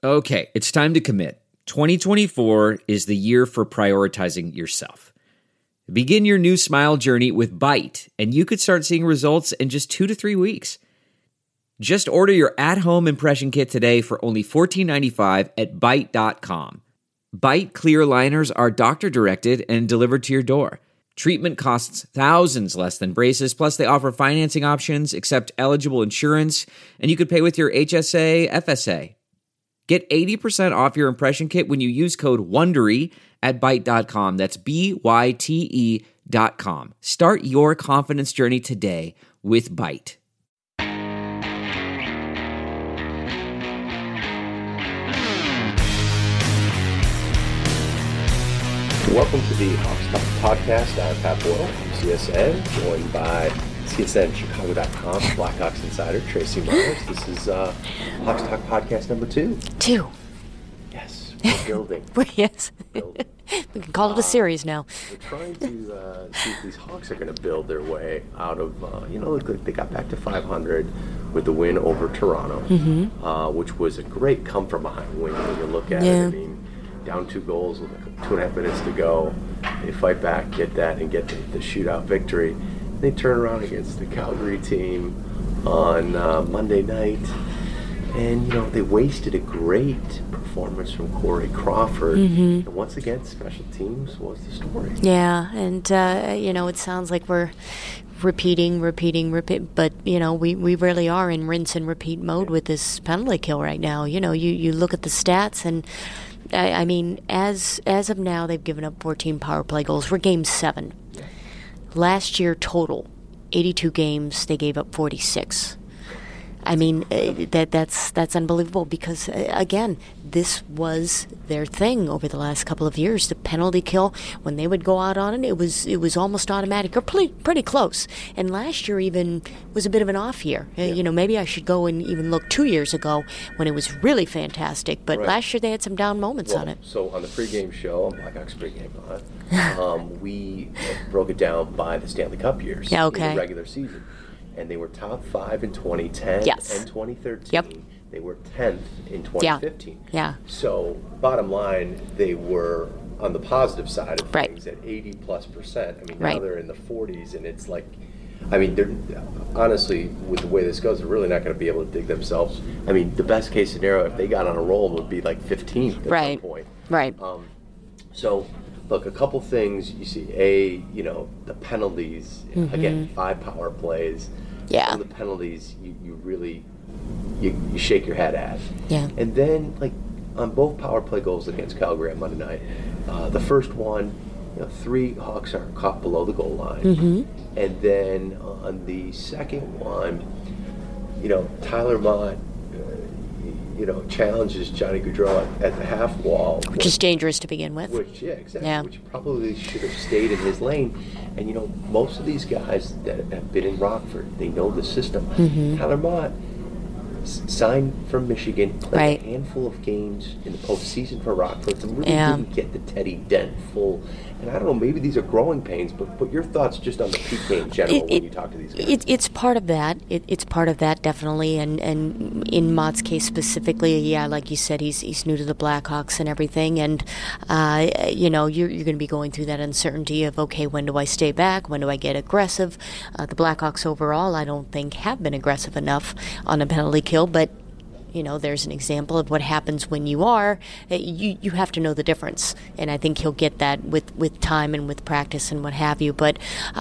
Okay, it's time to commit. 2024 is the year for prioritizing yourself. Begin your new smile journey with Byte, and you could start seeing results in just 2 to 3 weeks. Just order your at-home impression kit today for only $14.95 at Byte.com. Byte clear liners are doctor-directed and delivered to your door. Treatment costs thousands less than braces, plus they offer financing options, accept eligible insurance, and you could pay with your HSA, FSA. Get 80% off your impression kit when you use code WONDERY at Byte.com. That's BYTE.com. Start your confidence journey today with Byte. Welcome to the Hawks Talk Podcast. I'm Pat Boyle from CSN, joined by CSNChicago.com Blackhawks insider Tracy Myers. This is Hawks Talk Podcast number 2. 2. Yes, we're building. Yes. Building. We can call it a series now. We're trying to see if these Hawks are going to build their way out of, they got back to 500 with the win over Toronto, which was a great come-from-behind win when you look at it. I mean, down 2 goals with 2.5 minutes to go. They fight back, get that, and get the shootout victory. They turn around against the Calgary team on Monday night, and they wasted a great performance from Corey Crawford. And once again, special teams was the story. Yeah, and it sounds like we're repeating, but we really are in rinse and repeat mode with this penalty kill right now. You look at the stats, and I mean, as of now, they've given up 14 power play goals. We're game 7. Last year total, 82 games, they gave up 46. I mean, that's unbelievable because, again, this was their thing over the last couple of years. The penalty kill, when they would go out on it, it was almost automatic or pretty close. And last year even was a bit of an off year. Maybe I should go and even look 2 years ago when it was really fantastic. But last year they had some down moments on it. So on the pregame show, on Blackhawks pregame, we broke it down by the Stanley Cup years in the regular season. And they were top 5 in 2010 and 2013. Yep. They were 10th in 2015. Yeah. So, bottom line, they were on the positive side of things at 80+%. I mean, now they're in the 40s, and it's like, they're honestly, with the way this goes, they're really not going to be able to dig themselves. I mean, the best case scenario, if they got on a roll, would be like 15th at some point. Right. So, look, a couple things you see. The penalties. Again, 5 power plays. Yeah. Some of the penalties you really you shake your head at. Yeah. And then, on both power play goals against Calgary on Monday night, the first one, 3 Hawks are caught below the goal line. And then on the second one, Tyler Mott challenges Johnny Gaudreau at the half wall. Which is dangerous to begin with. Exactly. Yeah. Which probably should have stayed in his lane. And, most of these guys that have been in Rockford, they know the system. Tyler Mott signed from Michigan, played a handful of games in the postseason for Rockford, and really didn't get the Teddy Dent full. And I don't know, maybe these are growing pains, but your thoughts just on the PK in general when you talk to these guys. It's part of that. It's part of that, definitely. And in Mott's case specifically, like you said, he's new to the Blackhawks and everything. And, you're going to be going through that uncertainty of, okay, when do I stay back? When do I get aggressive? The Blackhawks overall, I don't think, have been aggressive enough on a penalty kill, but there's an example of what happens when you are. You have to know the difference, and I think he'll get that with time and with practice and what have you. But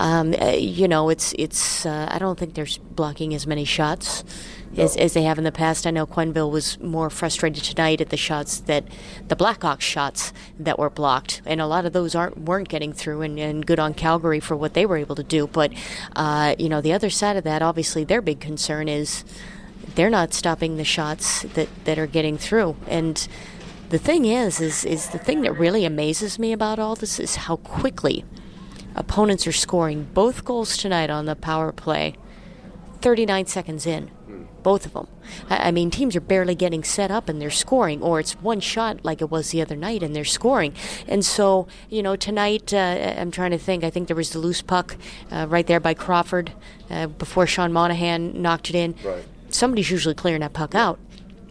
it's I don't think they're blocking as many shots as they have in the past. I know Quenneville was more frustrated tonight at the shots the Blackhawks shots that were blocked, and a lot of those weren't getting through. And good on Calgary for what they were able to do. But the other side of that, obviously, their big concern is they're not stopping the shots that are getting through. And the thing is the thing that really amazes me about all this is how quickly opponents are scoring. Both goals tonight on the power play, 39 seconds in, both of them. I mean, teams are barely getting set up and they're scoring, or it's one shot like it was the other night and they're scoring. And so, tonight, I'm trying to think, I think there was the loose puck right there by Crawford before Sean Monahan knocked it in. Right. Somebody's usually clearing that puck out.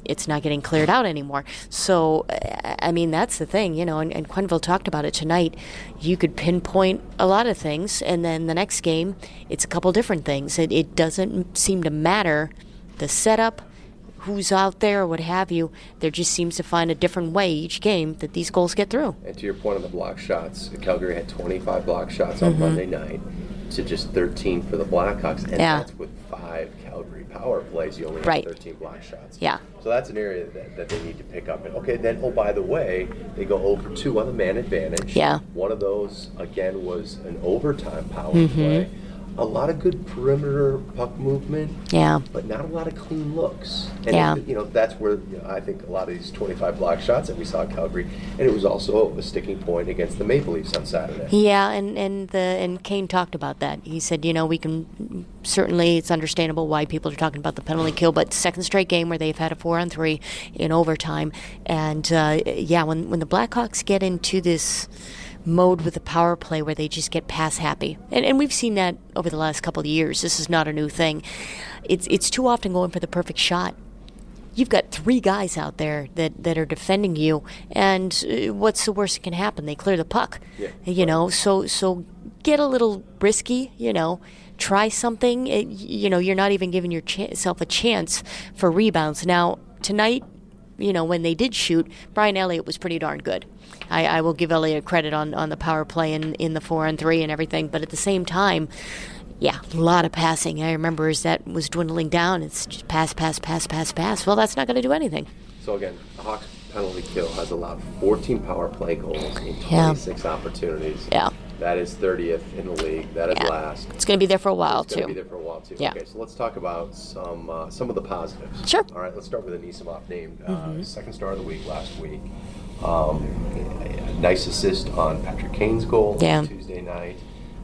it's not getting cleared out anymore. So, I mean, that's the thing, and Quenneville talked about it tonight. You could pinpoint a lot of things, and then the next game, it's a couple different things. It doesn't seem to matter the setup, who's out there, or what have you. There just seems to find a different way each game that these goals get through. And to your point on the block shots, Calgary had 25 block shots on Monday night to just 13 for the Blackhawks, and that's with 5 Calgary power plays. You only have 13 block shots. Yeah. So that's an area that they need to pick up. And then, by the way, they go over 2 on the man advantage. Yeah. One of those, again, was an overtime power play. A lot of good perimeter puck movement, but not a lot of clean looks. And that's where I think a lot of these 25 block shots that we saw at Calgary, and it was also a sticking point against the Maple Leafs on Saturday. Yeah, and Kane talked about that. He said, we can certainly, it's understandable why people are talking about the penalty kill, but second straight game where they've had a 4-on-3 in overtime, and when the Blackhawks get into this mode with the power play where they just get pass happy. And we've seen that over the last couple of years. This is not a new thing. It's too often going for the perfect shot. You've got 3 guys out there that are defending you, and what's the worst that can happen? They clear the puck. So get a little risky, try something. You're not even giving yourself a chance for rebounds. Now, tonight, when they did shoot, Brian Elliott was pretty darn good. I will give Elliott credit on the power play in the 4-on-3 and everything, but at the same time, a lot of passing. I remember as that was dwindling down, it's just pass. Well, that's not going to do anything. So again, the Hawks penalty kill has allowed 14 power play goals in 26 opportunities. Yeah. That is 30th in the league. That is last. It's going to be there for a while, too. Yeah. Okay, so let's talk about some of the positives. Sure. All right, let's start with Anisimov, named second star of the week last week. Nice assist on Patrick Kane's goal Tuesday night.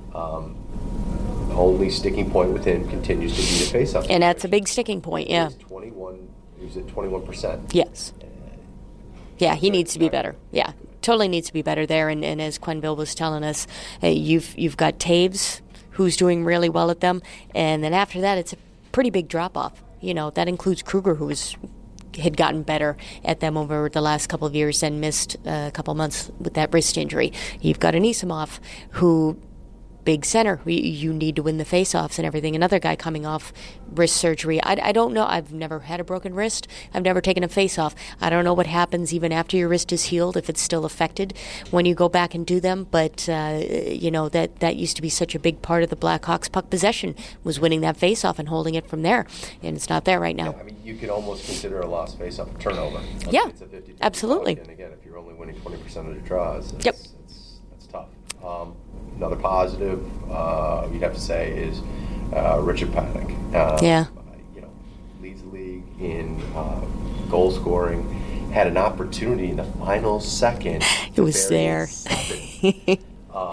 The only sticking point with him continues to be the faceoff. And that's a big sticking point, He was at 21%. Yes. Yeah, he needs to be better. Yeah, totally needs to be better there. And as Quenneville was telling us, you've got Taves, who's doing really well at them. And then after that, it's a pretty big drop-off. That includes Kruger, who had gotten better at them over the last couple of years and missed a couple months with that wrist injury. You've got Anisimov, who, big center, you need to win the faceoffs and everything. Another guy coming off wrist surgery. I don't know. I've never had a broken wrist. I've never taken a faceoff. I don't know what happens even after your wrist is healed, if it's still affected when you go back and do them. But, that used to be such a big part of the Blackhawks' puck possession, was winning that faceoff and holding it from there. And it's not there right now. Yeah, you could almost consider a lost faceoff a turnover. It's a 50-50 absolutely. And again, if you're only winning 20% of the draws, that's tough. Another positive, you'd have to say, is Richard Panik. Leads the league in goal scoring. Had an opportunity in the final second. It was there. All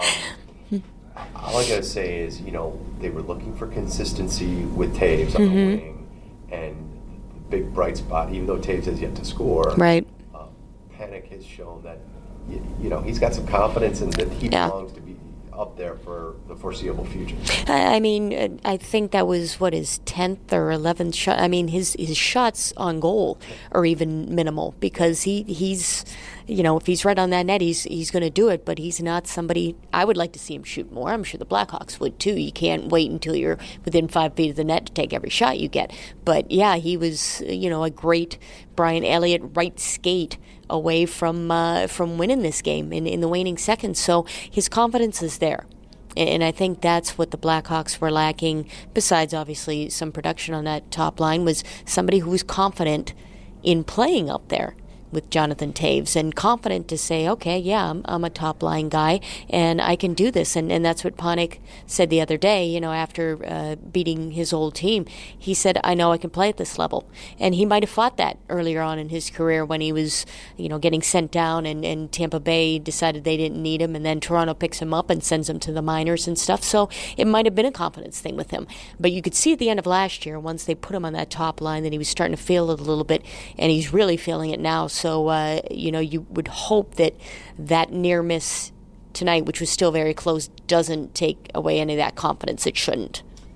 I gotta say is, they were looking for consistency with Taves on the wing, and the big bright spot, even though Taves has yet to score. Right. Panik has shown that, he's got some confidence in that he belongs to be up there for the foreseeable future. I mean, I think that was, his 10th or 11th shot. I mean, his shots on goal are even minimal, because he's, if he's right on that net, he's going to do it, but he's not somebody, I would like to see him shoot more. I'm sure the Blackhawks would too. You can't wait until you're within 5 feet of the net to take every shot you get. But yeah, he was, a great Brian Elliott right skate away from winning this game in the waning seconds. So his confidence is there. And I think that's what the Blackhawks were lacking, besides obviously some production on that top line, was somebody who was confident in playing up there with Jonathan Taves, and confident to say, okay, yeah, I'm a top-line guy, and I can do this. And that's what Panik said the other day, after beating his old team. He said, I know I can play at this level. And he might have fought that earlier on in his career when he was, getting sent down, and Tampa Bay decided they didn't need him, and then Toronto picks him up and sends him to the minors and stuff. So it might have been a confidence thing with him. But you could see at the end of last year, once they put him on that top line, that he was starting to feel it a little bit, and he's really feeling it now. So, you would hope that near miss tonight, which was still very close, doesn't take away any of that confidence. It shouldn't. You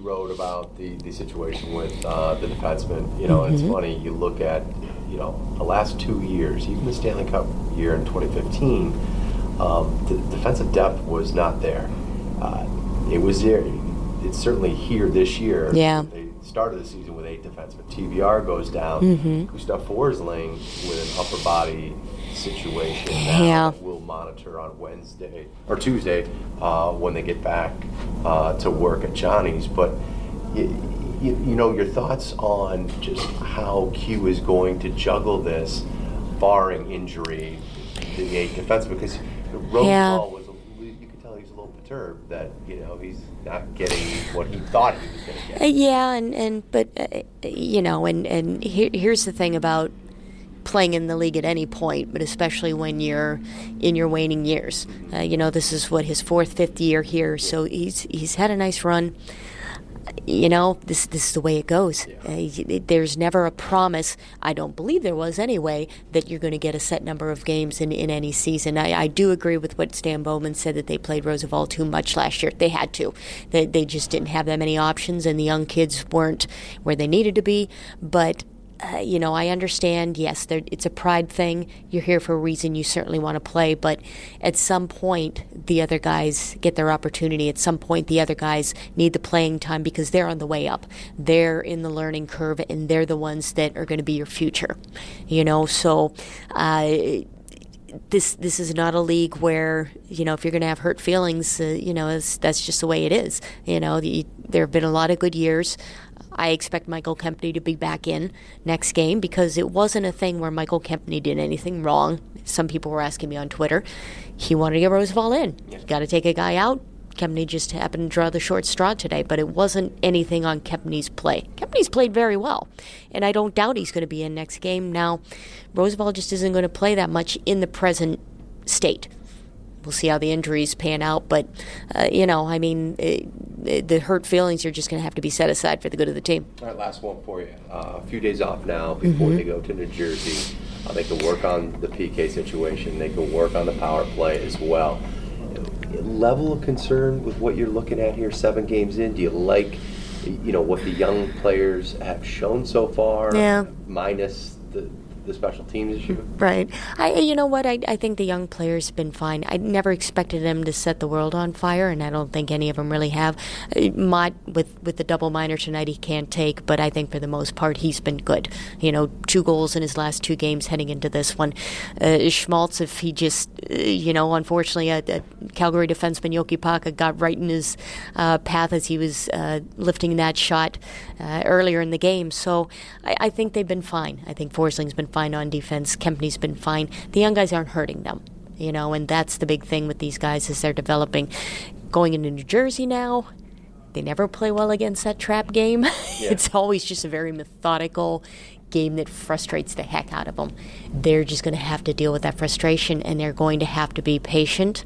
wrote about the situation with the defenseman. You know, and it's funny. You look at the last 2 years, even the Stanley Cup year in 2015, the defensive depth was not there. It was there. It's certainly here this year. Yeah. They started the season with 8 defensemen. TVR goes down. Gustav Forsling with an upper body situation now that we'll monitor on Wednesday or Tuesday when they get back to work at Johnny's. But your thoughts on just how Q is going to juggle this, barring injury, the 8 defensemen, because Rosenthal was, you could tell he's a little perturbed that he's not getting what he thought he was going to get. Here's the thing about playing in the league at any point, but especially when you're in your waning years. This is his 4th, 5th year here, so he's had a nice run. This is the way it goes. There's never a promise, I don't believe there was anyway, that you're going to get a set number of games in any season. I do agree with what Stan Bowman said, that they played Roosevelt too much last year. They had to. They just didn't have that many options, and the young kids weren't where they needed to be. But I understand, yes, it's a pride thing. You're here for a reason. You certainly want to play. But at some point, the other guys get their opportunity. At some point, the other guys need the playing time because they're on the way up. They're in the learning curve, and they're the ones that are going to be your future. So this is not a league where, if you're going to have hurt feelings, that's just the way it is. There have been a lot of good years. I expect Michael Kempny to be back in next game because it wasn't a thing where Michael Kempny did anything wrong. Some people were asking me on Twitter. He wanted to get Roosevelt in. You got to take a guy out. Kempny just happened to draw the short straw today, but it wasn't anything on Kempny's play. Kempny's played very well, and I don't doubt he's going to be in next game. Now, Roosevelt just isn't going to play that much in the present state. We'll see how the injuries pan out, but, the hurt feelings are just going to have to be set aside for the good of the team. All right, last one for you. A few days off now before they go to New Jersey. They can work on the PK situation. They can work on the power play as well. Level of concern with what you're looking at here 7 games in? Do you like, what the young players have shown so far? Yeah. Minus the special teams issue? Right. I think the young players have been fine. I never expected them to set the world on fire, and I don't think any of them really have. Mott, with the double minor tonight, he can't take, but I think for the most part he's been good. 2 goals in his last 2 games heading into this one. Schmaltz, if he just, unfortunately, a Calgary defenseman, Yoki Paka, got right in his path as he was lifting that shot earlier in the game. So I think they've been fine. I think Forsling's been fine on defense. Kempny's been fine. The young guys aren't hurting them, and that's the big thing with these guys is they're developing. Going into New Jersey now, they never play well against that trap game. Yeah. It's always just a very methodical game that frustrates the heck out of them. They're just going to have to deal with that frustration, and they're going to have to be patient.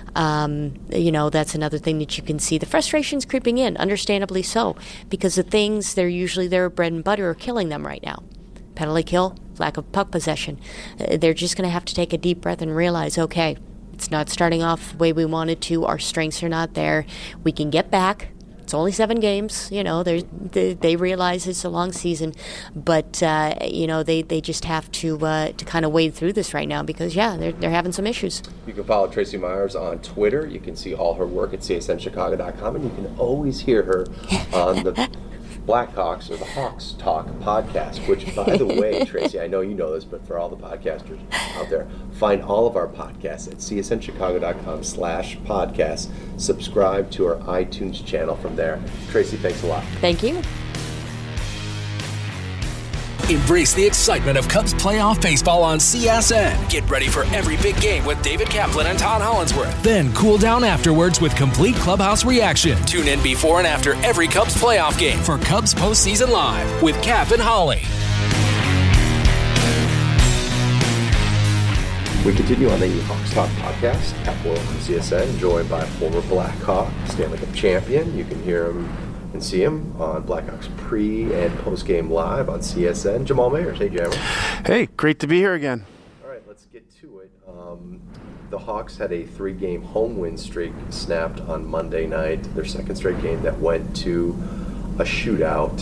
That's another thing that you can see. The frustration's creeping in, understandably so, because the things they're usually their bread and butter are killing them right now. Penalty kill, lack of puck possession. They're just going to have to take a deep breath and realize, okay, it's not starting off the way we wanted to. Our strengths are not there. We can get back. It's only 7 games. They realize it's a long season, but they just have to kind of wade through this right now because they're having some issues. You can follow Tracy Myers on Twitter. You can see all her work at csnchicago.com, and you can always hear her on the Blackhawks or the Hawks Talk podcast, which, by the way, Tracy, I know you know this, but for all the podcasters out there, find all of our podcasts at csnchicago.com/podcast. Subscribe to our iTunes channel from there. Tracy, thanks a lot. Thank you. Embrace the excitement of Cubs playoff baseball on CSN. Get ready for every big game with David Kaplan and Todd Hollandsworth. Then cool down afterwards with complete clubhouse reaction. Tune in before and after every Cubs playoff game for Cubs Postseason Live with Cap and Holly. We continue on the Hawks Talk podcast. Cap Boyle from CSN, joined by former Blackhawk, Stanley Cup champion. You can hear him and see him on Blackhawks pre- and post-game live on CSN. Jamal Mayers. Hey, Jammer. Hey, great to be here again. All right, let's get to it. The Hawks had a 3-game home win streak snapped on Monday night, their second straight game that went to a shootout.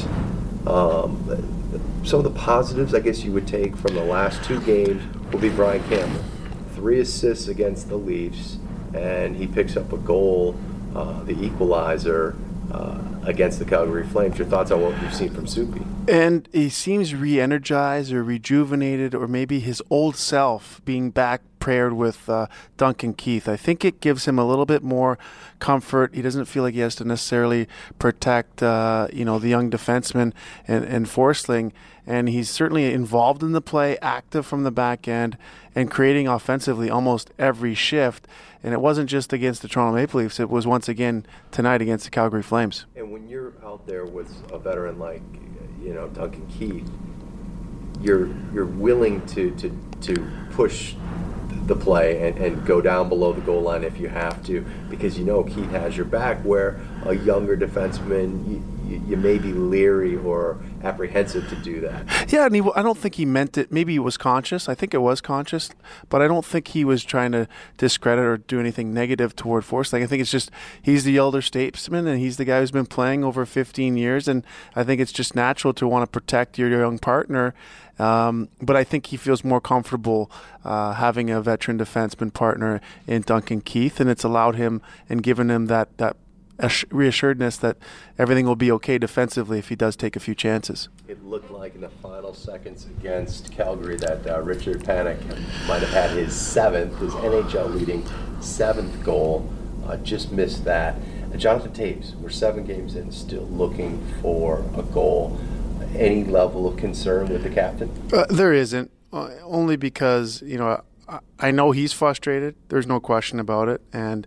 Some of the positives, I guess, you would take from the last two games will be Brian Campbell. 3 assists against the Leafs, and he picks up a goal, the equalizer, against the Calgary Flames. Your thoughts on what we've seen from Soupy? And he seems re-energized or rejuvenated, or maybe his old self being back paired with Duncan Keith. I think it gives him a little bit more comfort. He doesn't feel like he has to necessarily protect the young defenseman and Forsling. And he's certainly involved in the play, active from the back end, and creating offensively almost every shift. And it wasn't just against the Toronto Maple Leafs. It was once again tonight against the Calgary Flames. And when you're out there with a veteran like Duncan Keith, you're willing to push the play and go down below the goal line if you have to, because Keith has your back, where a younger defenseman, you may be leery or apprehensive to do that. Yeah, and I don't think he meant it. Maybe he was conscious. I think it was conscious, but I don't think he was trying to discredit or do anything negative toward Forsling. I think it's just he's the elder statesman, and he's the guy who's been playing over 15 years, and I think it's just natural to want to protect your young partner. But I think he feels more comfortable having a veteran defenseman partner in Duncan Keith, and it's allowed him and given him that reassuredness that everything will be okay defensively if he does take a few chances. It looked like in the final seconds against Calgary that Richard Panik might have had his NHL leading 7th goal, just missed that. Jonathan Toews, we're 7 games in, still looking for a goal. Any level of concern with the captain? There isn't, only because, I know he's frustrated. There's no question about it. And,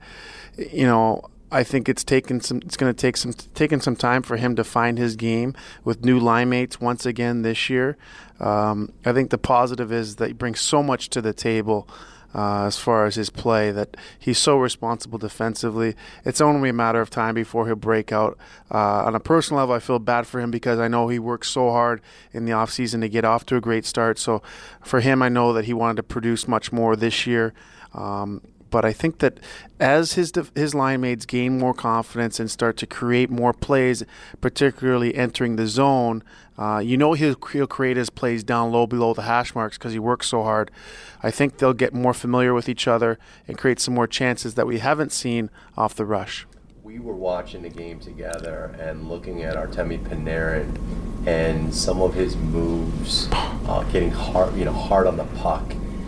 I think it's taken some time for him to find his game with new line mates once again this year. I think the positive is that he brings so much to the table as far as his play, that he's so responsible defensively. It's only a matter of time before he'll break out. On a personal level, I feel bad for him because I know he worked so hard in the offseason to get off to a great start. So for him, I know that he wanted to produce much more this year. But I think that as his line mates gain more confidence and start to create more plays, particularly entering the zone, he'll create his plays down low below the hash marks because he works so hard. I think they'll get more familiar with each other and create some more chances that we haven't seen off the rush. We were watching the game together and looking at Artemi Panarin and some of his moves, getting hard on the puck.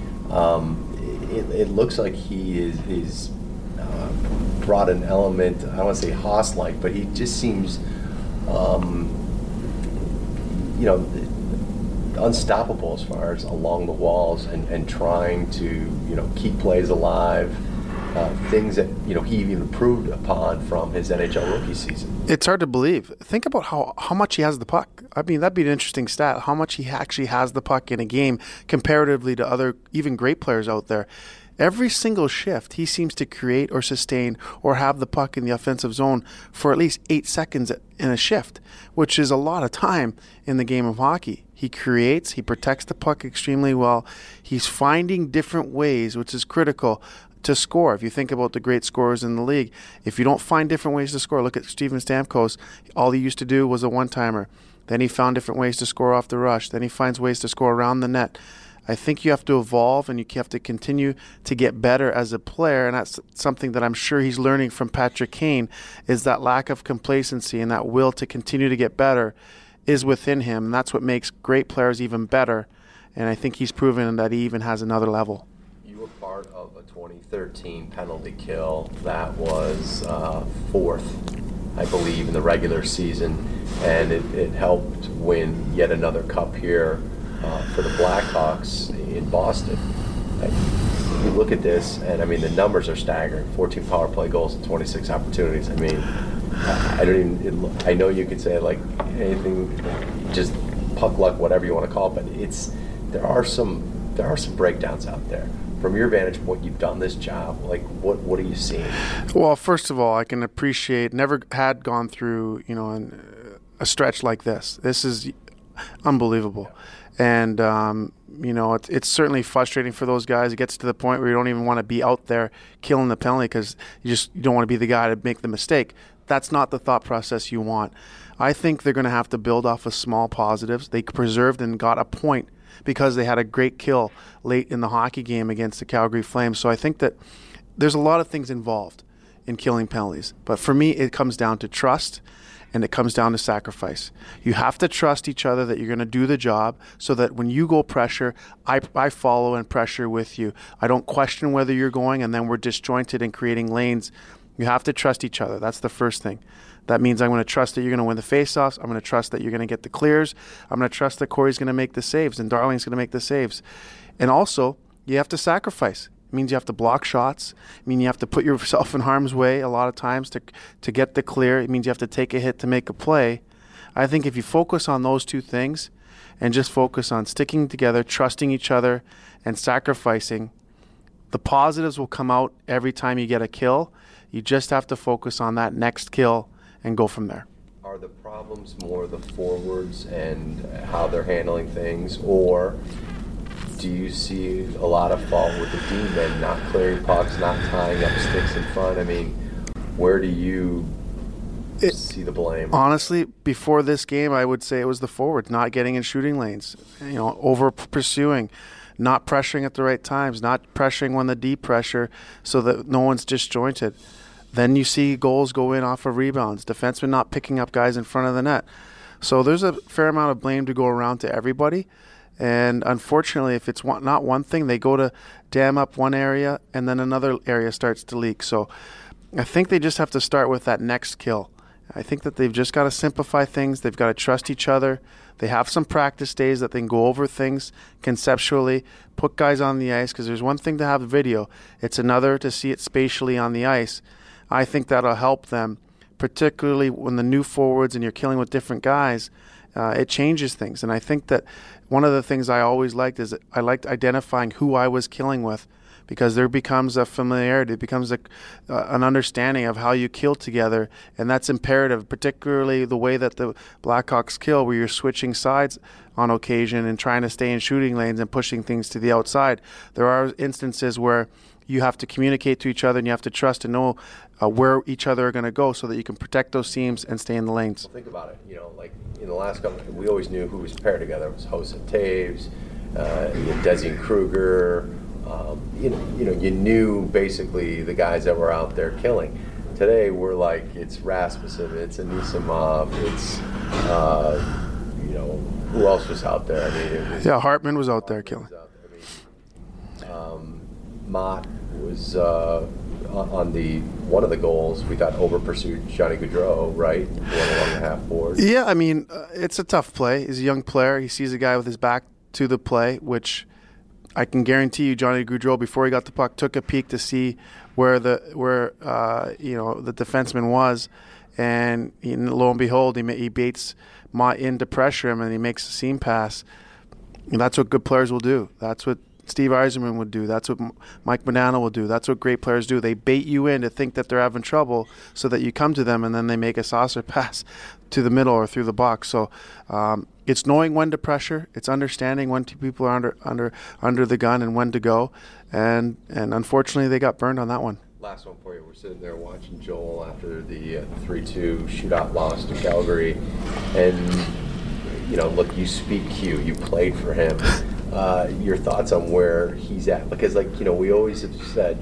It looks like he's brought an element, I don't want to say Haas-like, but he just seems, unstoppable as far as along the walls and trying to, keep plays alive, things that, he even improved upon from his NHL rookie season. It's hard to believe. Think about how much he has the puck. I mean, that'd be an interesting stat, how much he actually has the puck in a game comparatively to other, even great players out there. Every single shift, he seems to create or sustain or have the puck in the offensive zone for at least 8 seconds in a shift, which is a lot of time in the game of hockey. He creates, he protects the puck extremely well. He's finding different ways, which is critical, to score. If you think about the great scorers in the league, if you don't find different ways to score, look at Steven Stamkos. All he used to do was a one-timer. Then he found different ways to score off the rush. Then he finds ways to score around the net. I think you have to evolve and you have to continue to get better as a player, and that's something that I'm sure he's learning from Patrick Kane, is that lack of complacency and that will to continue to get better is within him, and that's what makes great players even better, and I think he's proven that he even has another level. You were part of a 2013 penalty kill that was 4th, I believe, in the regular season, and it helped win yet another cup here for the Blackhawks in Boston. You look at this, and the numbers are staggering. 14 power play goals and 26 opportunities. I know you could say like anything, just puck luck, whatever you want to call it, but there are some breakdowns out there. From your vantage point, you've done this job. Like, what are you seeing? Well, first of all, I can appreciate. Never had gone through a stretch like this. This is unbelievable. And, it's certainly frustrating for those guys. It gets to the point where you don't even want to be out there killing the penalty because you don't want to be the guy to make the mistake. that's not the thought process you want. I think they're going to have to build off of small positives. They preserved and got a point because they had a great kill late in the hockey game against the Calgary Flames. So I think that there's a lot of things involved in killing penalties. But for me, it comes down to trust, and it comes down to sacrifice. You have to trust each other that you're going to do the job so that when you go pressure, I follow and pressure with you. I don't question whether you're going, and then we're disjointed in creating lanes. You have to trust each other. That's the first thing. That means I'm going to trust that you're going to win the faceoffs. I'm going to trust that you're going to get the clears. I'm going to trust that Corey's going to make the saves and Darling's going to make the saves. And also, you have to sacrifice. It means you have to block shots. It means you have to put yourself in harm's way a lot of times to get the clear. It means you have to take a hit to make a play. I think if you focus on those two things and just focus on sticking together, trusting each other, and sacrificing, the positives will come out every time you get a kill. You just have to focus on that next kill and go from there. Are the problems more the forwards and how they're handling things, or do you see a lot of fault with the D-men not clearing pucks, not tying up sticks in front? I mean, where do you see the blame? Honestly, before this game, I would say it was the forwards not getting in shooting lanes, over pursuing, not pressuring at the right times, not pressuring when the D pressure so that no one's disjointed. Then you see goals go in off of rebounds, defensemen not picking up guys in front of the net. So there's a fair amount of blame to go around to everybody. And unfortunately, if it's not one thing, they go to dam up one area and then another area starts to leak. So I think they just have to start with that next kill. I think that they've just got to simplify things. They've got to trust each other. They have some practice days that they can go over things conceptually, put guys on the ice, because there's one thing to have video. It's another to see it spatially on the ice. I think that'll help them, particularly when the new forwards and you're killing with different guys. It changes things. And I think that one of the things I always liked is I liked identifying who I was killing with, because there becomes a familiarity, it becomes an understanding of how you kill together, and that's imperative, particularly the way that the Blackhawks kill, where you're switching sides on occasion and trying to stay in shooting lanes and pushing things to the outside. There are instances where you have to communicate to each other and you have to trust and know where each other are going to go so that you can protect those teams and stay in the lanes. Well, think about it. Like in the last couple, we always knew who was paired together. It was Hossa Taves, Desi and Kruger. You knew basically the guys that were out there killing. Today we're like, it's Rasmussen, it's Anisimov, it's who else was out there? Hartman was out there killing. Mott was on one of the goals. We thought over pursued Johnny Gaudreau, right? Going along the half board. Yeah, it's a tough play. He's a young player. He sees a guy with his back to the play, which I can guarantee you, Johnny Gaudreau, before he got the puck, took a peek to see where the defenseman was, and lo and behold, he baits Mott in to pressure him, and he makes a seam pass. And that's what good players will do. That's what Steve Yzerman would do. That's what Mike Modano will do. That's what great players do. They bait you in to think that they're having trouble so that you come to them, and then they make a saucer pass to the middle or through the box. So it's knowing when to pressure. It's understanding when two people are under the gun and when to go. And unfortunately, they got burned on that one. Last one for you. We're sitting there watching Joel after the 3-2 shootout loss to Calgary. And, look, you speak Q. You played for him. Your thoughts on where he's at? Because, we always have said,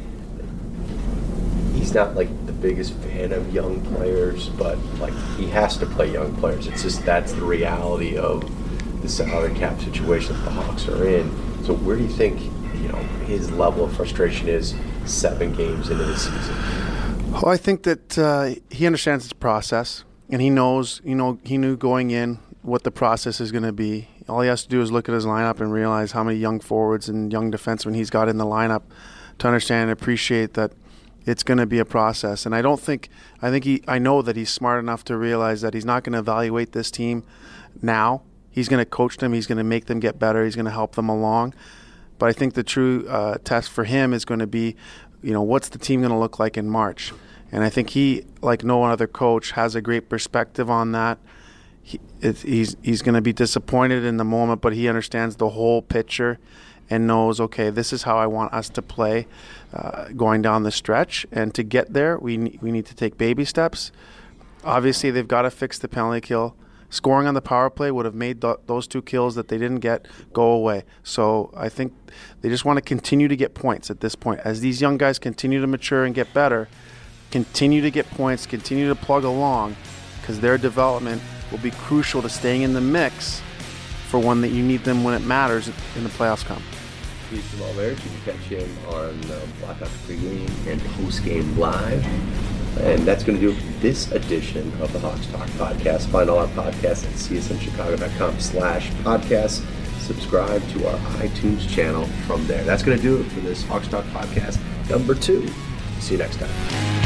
he's not, the biggest fan of young players, but, he has to play young players. It's just that's the reality of the salary cap situation that the Hawks are in. So where do you think, his level of frustration is 7 games into the season? Well, I think that he understands his process, and he knows, he knew going in what the process is going to be. All he has to do is look at his lineup and realize how many young forwards and young defensemen he's got in the lineup to understand and appreciate that it's going to be a process. And I know that he's smart enough to realize that he's not going to evaluate this team now. He's going to coach them. He's going to make them get better. He's going to help them along. But I think the true test for him is going to be, what's the team going to look like in March? And I think he, like no other coach, has a great perspective on that. He's going to be disappointed in the moment, but he understands the whole picture. and knows, okay, this is how I want us to play going down the stretch. And to get there, we need to take baby steps. Obviously, they've got to fix the penalty kill. Scoring on the power play would have made those 2 kills that they didn't get go away. So I think they just want to continue to get points at this point. As these young guys continue to mature and get better, continue to get points, continue to plug along, because their development will be crucial to staying in the mix for when that you need them when it matters in the playoffs come. He's Jamal Merritt. You can catch him on Blackhawks pregame and postgame live. And that's going to do it for this edition of the Hawks Talk podcast. Find all our podcasts at csnchicago.com/podcast. Subscribe to our iTunes channel from there. That's going to do it for this Hawks Talk podcast number 2. See you next time.